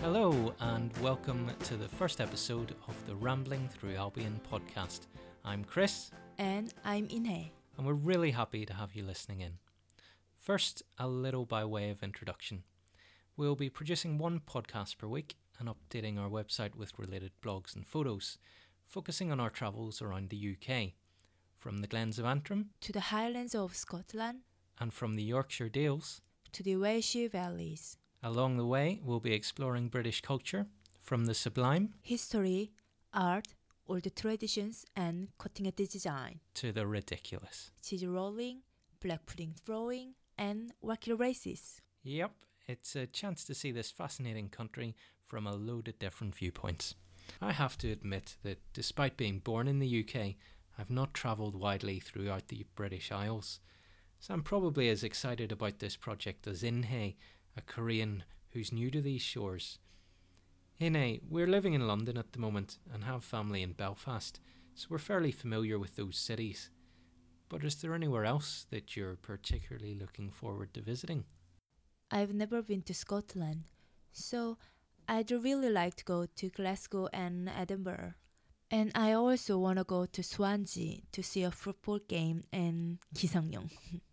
Hello and welcome to the first episode of the Rambling Through Albion podcast. I'm Chris. And I'm Inhe. And we're really happy to have you listening in. First, a little by way of introduction. We'll be producing one podcast per week and updating our website with related blogs and photos, focusing on our travels around the UK, from the Glens of Antrim to the Highlands of Scotland and from the Yorkshire Dales to the Ayrshire Valleys. Along the way, we'll be exploring British culture, from the sublime, history, art, old traditions and cutting-edge design, to the ridiculous, cheese rolling, black pudding throwing and wacky races. Yep, it's a chance to see this fascinating country from a load of different viewpoints. I have to admit that despite being born in the UK, I've not travelled widely throughout the British Isles. So I'm probably as excited about this project as Inhe, a Korean who's new to these shores. Inhe, we're living in London at the moment and have family in Belfast, so we're fairly familiar with those cities. But is there anywhere else that you're particularly looking forward to visiting? I've never been to Scotland, so I'd really like to go to Glasgow and Edinburgh. And I also want to go to Swansea to see a football game and Gisangyong.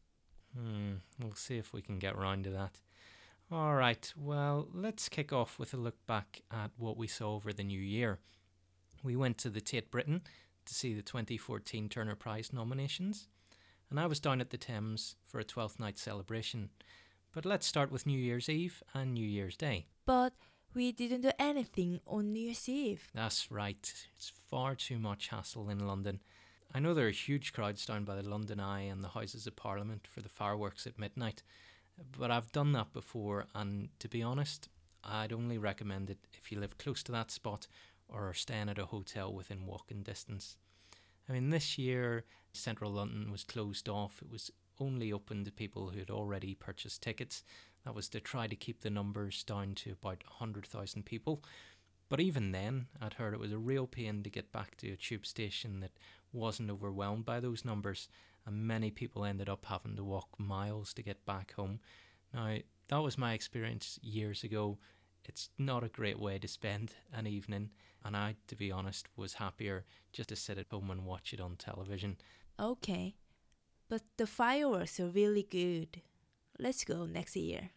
We'll see if we can get round to that. Alright, well, let's kick off with a look back at what we saw over the new year. We went to the Tate Britain to see the 2014 Turner Prize nominations, and I was down at the Thames for a 12th night celebration. But let's start with New Year's Eve and New Year's Day. But we didn't do anything on New Year's Eve. That's right, it's far too much hassle in London. I know there are huge crowds down by the London Eye and the Houses of Parliament for the fireworks at midnight, but I've done that before, and to be honest, I'd only recommend it if you live close to that spot or are staying at a hotel within walking distance. I mean, this year, central London was closed off. It was only open to people who had already purchased tickets. That was to try to keep the numbers down to about 100,000 people. But even then, I'd heard it was a real pain to get back to a tube station that wasn't overwhelmed by those numbers, and many people ended up having to walk miles to get back home. Now, that was my experience years ago. It's not a great way to spend an evening, and I, to be honest, was happier just to sit at home and watch it on television. Okay, but the fireworks are really good. Let's go next year.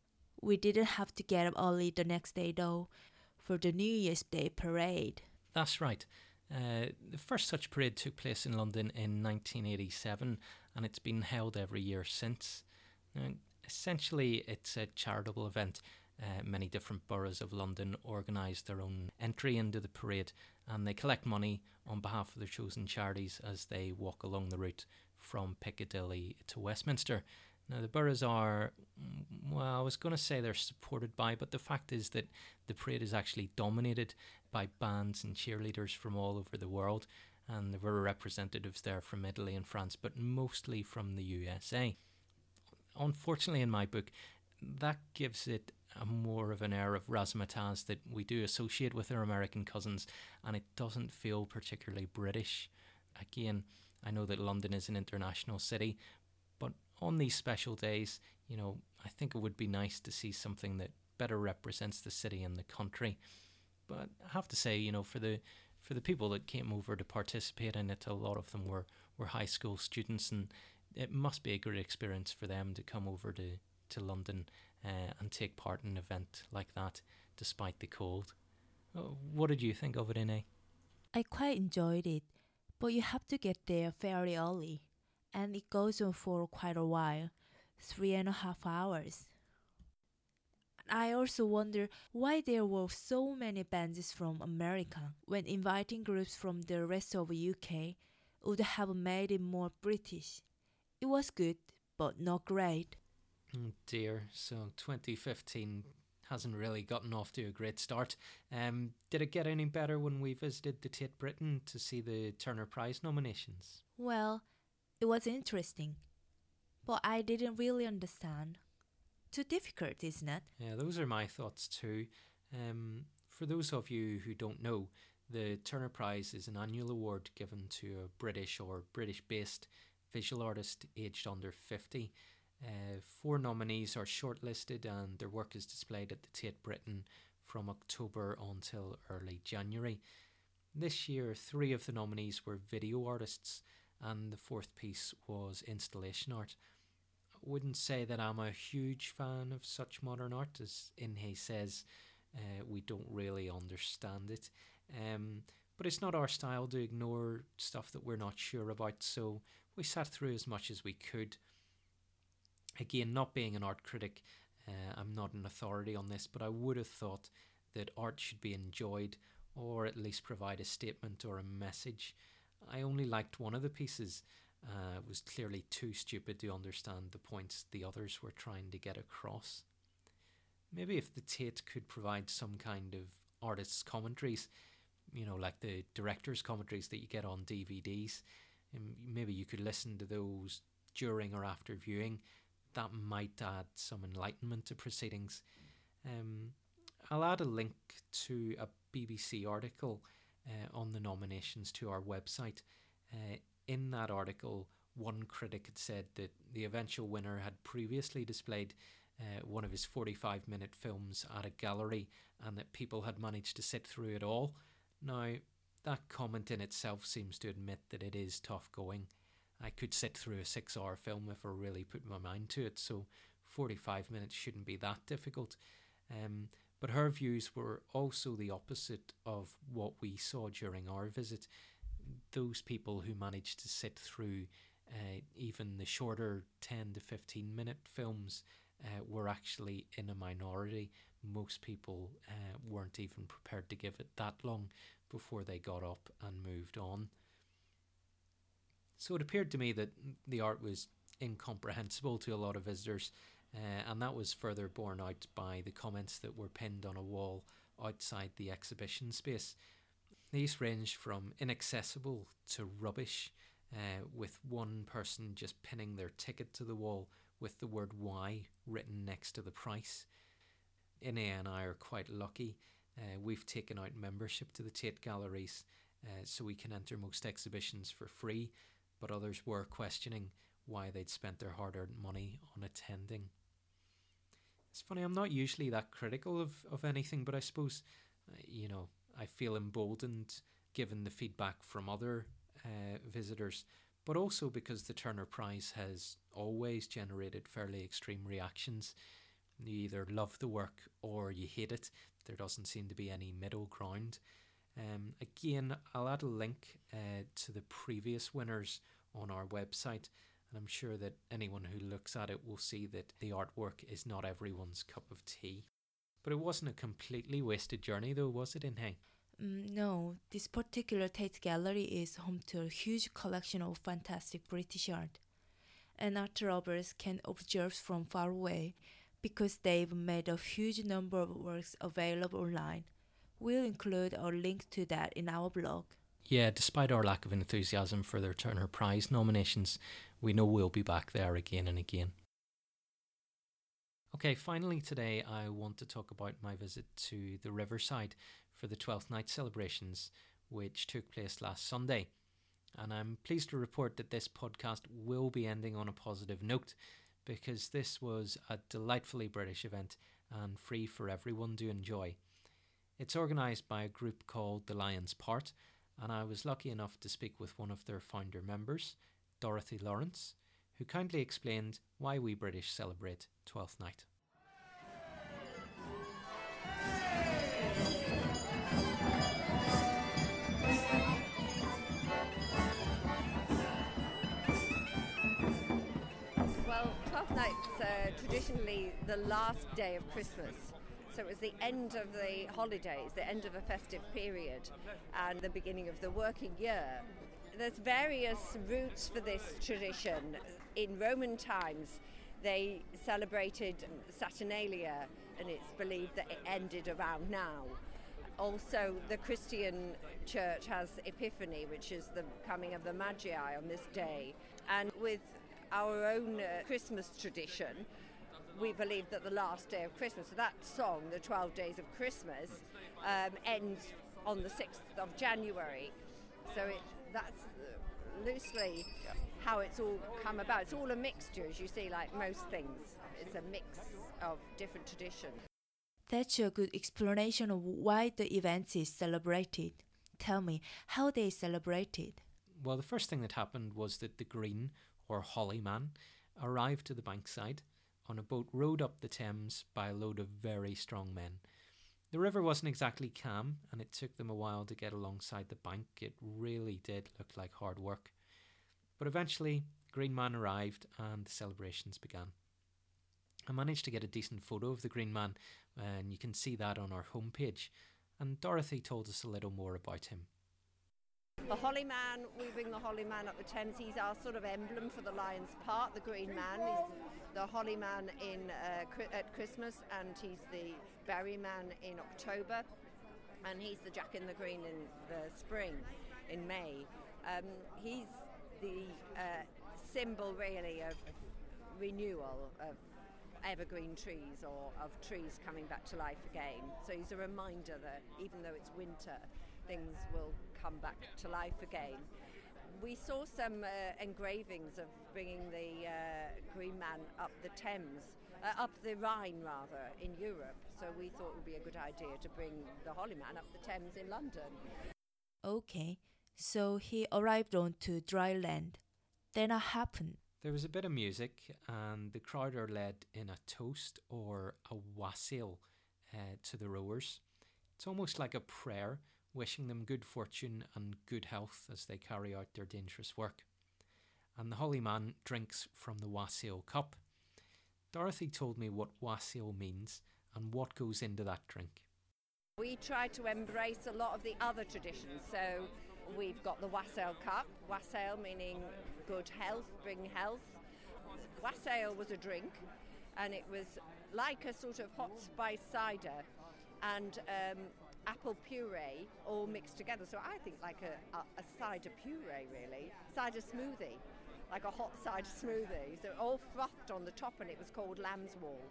We didn't have to get up early the next day though, for the New Year's Day parade. That's right. The first such parade took place in London in 1987, and it's been held every year since. Now, essentially, it's a charitable event. Many different boroughs of London organise their own entry into the parade, and they collect money on behalf of their chosen charities as they walk along the route from Piccadilly to Westminster. Now, the boroughs are, well, I was going to say they're supported by, but the fact is that the parade is actually dominated by bands and cheerleaders from all over the world, and there were representatives there from Italy and France, but mostly from the USA. Unfortunately, in my book, that gives it a more of an air of razzmatazz that we do associate with our American cousins, and it doesn't feel particularly British. Again, I know that London is an international city, but on these special days, I think it would be nice to see something that better represents the city and the country. But I have to say, for the people that came over to participate in it, a lot of them were high school students, and it must be a great experience for them to come over to London and take part in an event like that, despite the cold. What did you think of it, Inhe? I quite enjoyed it, but you have to get there fairly early, and it goes on for quite a while, 3.5 hours. I also wonder why there were so many bands from America when inviting groups from the rest of UK would have made it more British. It was good, but not great. Oh dear, so 2015 hasn't really gotten off to a great start. Did it get any better when we visited the Tate Britain to see the Turner Prize nominations? Well, it was interesting, but I didn't really understand. Too difficult, isn't it? Yeah, those are my thoughts too. For those of you who don't know, the Turner Prize is an annual award given to a British or British-based visual artist aged under 50. 4 nominees are shortlisted and their work is displayed at the Tate Britain from October until early January. This year, 3 of the nominees were video artists, and the 4th piece was installation art. I wouldn't say that I'm a huge fan of such modern art. As Inhe says, we don't really understand it. But it's not our style to ignore stuff that we're not sure about, so we sat through as much as we could. Again, not being an art critic, I'm not an authority on this, but I would have thought that art should be enjoyed, or at least provide a statement or a message. I only liked one of the pieces. It was clearly too stupid to understand the points the others were trying to get across. Maybe if the Tate could provide some kind of artist's commentaries, like the director's commentaries that you get on DVDs, maybe you could listen to those during or after viewing. That might add some enlightenment to proceedings. I'll add a link to a BBC article on the nominations to our website. In that article, one critic had said that the eventual winner had previously displayed one of his 45-minute films at a gallery, and that people had managed to sit through it all. Now, that comment in itself seems to admit that it is tough going. I could sit through a 6-hour film if I really put my mind to it, so 45 minutes shouldn't be that difficult. But her views were also the opposite of what we saw during our visit. Those people who managed to sit through even the shorter 10 to 15 minute films were actually in a minority. Most people weren't even prepared to give it that long before they got up and moved on. So it appeared to me that the art was incomprehensible to a lot of visitors, and that was further borne out by the comments that were pinned on a wall outside the exhibition space. These ranged from inaccessible to rubbish, with one person just pinning their ticket to the wall with the word "Y" written next to the price. Inne and I are quite lucky. We've taken out membership to the Tate Galleries, so we can enter most exhibitions for free, but others were questioning why they'd spent their hard-earned money on attending. It's funny, I'm not usually that critical of anything, but I suppose, I feel emboldened given the feedback from other visitors, but also because the Turner Prize has always generated fairly extreme reactions. You either love the work or you hate it. There doesn't seem to be any middle ground. Again, I'll add a link to the previous winners on our website, and I'm sure that anyone who looks at it will see that the artwork is not everyone's cup of tea. But it wasn't a completely wasted journey though, was it, Inhe? No, this particular Tate Gallery is home to a huge collection of fantastic British art, and art lovers can observe from far away because they've made a huge number of works available online. We'll include a link to that in our blog. Yeah, despite our lack of enthusiasm for their Turner Prize nominations, we know we'll be back there again and again. Okay, finally today I want to talk about my visit to the Riverside for the 12th Night celebrations, which took place last Sunday. And I'm pleased to report that this podcast will be ending on a positive note, because this was a delightfully British event and free for everyone to enjoy. It's organised by a group called The Lion's Part, and I was lucky enough to speak with one of their founder members, Dorothy Lawrence, who kindly explained why we British celebrate 12th Night. Well, 12th Night's traditionally the last day of Christmas. So it was the end of the holidays, the end of a festive period, and the beginning of the working year. There's various roots for this tradition. In Roman times, they celebrated Saturnalia, and it's believed that it ended around now. Also, the Christian church has Epiphany, which is the coming of the Magi on this day. And with our own Christmas tradition, we believe that the last day of Christmas, so that song, the 12 Days of Christmas, ends on the 6th of January. So that's loosely how it's all come about. It's all a mixture, as you see, like most things. It's a mix of different traditions. That's a good explanation of why the event is celebrated. Tell me how they celebrated. Well, the first thing that happened was that the Green, or Holly Man, arrived to the bankside on a boat rowed up the Thames by a load of very strong men. The river wasn't exactly calm, and it took them a while to get alongside the bank. It really did look like hard work. But eventually, Green Man arrived and the celebrations began. I managed to get a decent photo of the Green Man, and you can see that on our homepage. And Dorothy told us a little more about him. The Holly Man, we bring the Holly Man up the Thames. He's our sort of emblem for the Lions Park. The Green Man is the Holly Man at Christmas, and he's the Berry Man in October, and he's the Jack in the Green in the spring, in May. He's the symbol, really, of renewal, of evergreen trees, or of trees coming back to life again. So he's a reminder that even though it's winter, things will come back to life again. We saw some engravings of bringing the Green Man up the Thames, up the Rhine rather, in Europe. So we thought it would be a good idea to bring the Holly Man up the Thames in London. Okay, so he arrived onto dry land. Then what happened? There was a bit of music, and the crowd are led in a toast or a wassail to the rowers. It's almost like a prayer, wishing them good fortune and good health as they carry out their dangerous work. And the Holly Man drinks from the wassail cup. Dorothy told me what wassail means and what goes into that drink. We try to embrace a lot of the other traditions. So we've got the wassail cup, wassail meaning good health, bring health. Wassail was a drink, and it was like a sort of hot spice cider and apple puree all mixed together. So I think like a cider puree, really. Cider smoothie, like a hot cider smoothie. So all frothed on the top, and it was called Lamb's Wool.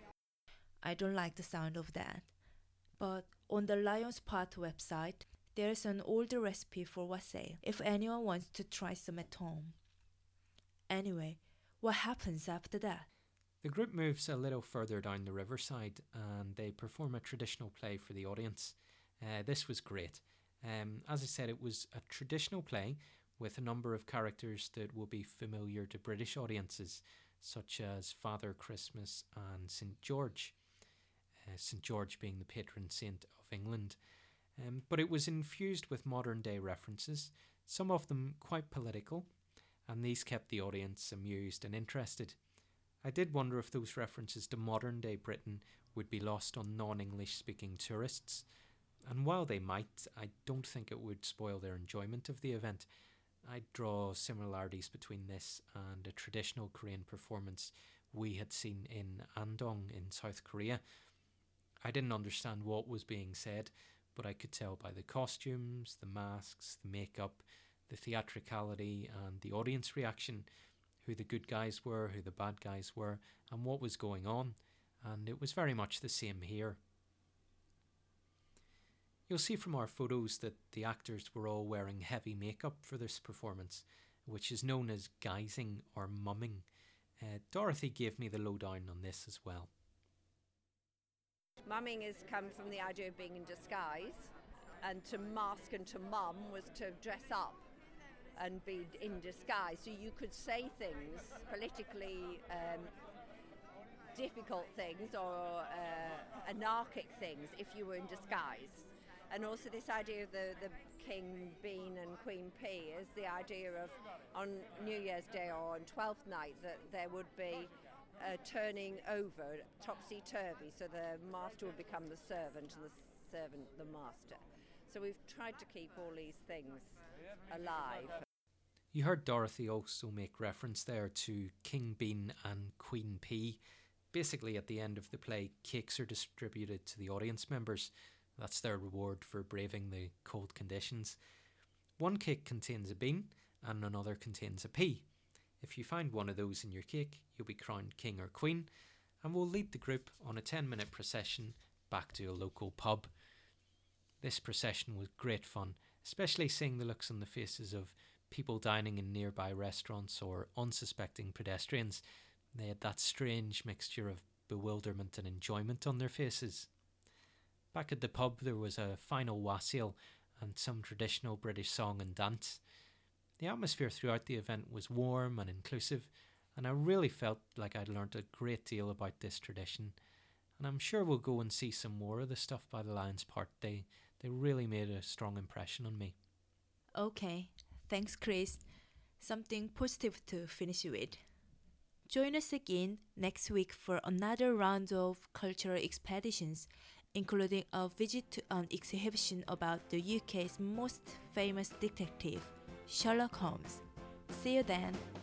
I don't like the sound of that. But on the Lions Park website, there's an older recipe for wassail if anyone wants to try some at home. Anyway, what happens after that? The group moves a little further down the riverside and they perform a traditional play for the audience. This was great. As I said, it was a traditional play with a number of characters that will be familiar to British audiences, such as Father Christmas and St. George. St. George being the patron saint of England. But it was infused with modern day references, some of them quite political, and these kept the audience amused and interested. I did wonder if those references to modern day Britain would be lost on non-English speaking tourists, and while they might, I don't think it would spoil their enjoyment of the event. I'd draw similarities between this and a traditional Korean performance we had seen in Andong in South Korea. I didn't understand what was being said, but I could tell by the costumes, the masks, the makeup, the theatricality and the audience reaction who the good guys were, who the bad guys were, and what was going on, and it was very much the same here. You'll see from our photos that the actors were all wearing heavy makeup for this performance, which is known as guising or mumming. Dorothy gave me the lowdown on this as well. Mumming has come from the idea of being in disguise, and to mask and to mum was to dress up and be in disguise. So you could say things, politically difficult things or anarchic things if you were in disguise. And also this idea of the King Bean and Queen Pea is the idea of on New Year's Day or on 12th night that there would be turning over, topsy-turvy, so the master would become the servant and the servant the master. So we've tried to keep all these things alive. You heard Dorothy also make reference there to King Bean and Queen Pea. Basically, at the end of the play, cakes are distributed to the audience members. That's their reward for braving the cold conditions. One cake contains a bean and another contains a pea. If you find one of those in your cake, you'll be crowned king or queen, and we'll lead the group on a 10-minute procession back to a local pub. This procession was great fun, especially seeing the looks on the faces of people dining in nearby restaurants or unsuspecting pedestrians. They had that strange mixture of bewilderment and enjoyment on their faces. Back at the pub there was a final wassail and some traditional British song and dance. The atmosphere throughout the event was warm and inclusive, and I really felt like I'd learnt a great deal about this tradition. And I'm sure we'll go and see some more of the Stuff by the Lions part. They really made a strong impression on me. Okay, thanks Chris. Something positive to finish with. Join us again next week for another round of cultural expeditions, including a visit to an exhibition about the UK's most famous detective, Sherlock Holmes. See you then!